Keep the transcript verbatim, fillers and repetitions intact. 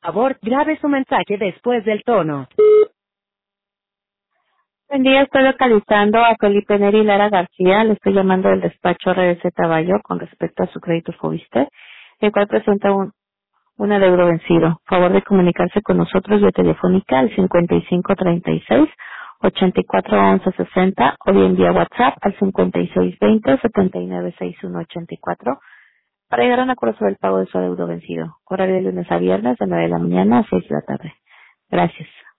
Por favor, grabe su mensaje después del tono. Buen día, estoy localizando a Felipe Neri Lara García. Le estoy llamando del despacho R B C Taballo con respecto a su crédito Fobiste, el cual presenta un, un adeudo vencido. Favor de comunicarse con nosotros vía telefónica al cincuenta y cinco treinta y seis, ochenta y cuatro once sesenta o bien vía WhatsApp al cincuenta y seis veinte, setenta y nueve sesenta y uno ochenta y cuatro para llegar a un acuerdo sobre el pago de su adeudo vencido. Horario de lunes a viernes de nueve de la mañana a seis de la tarde. Gracias.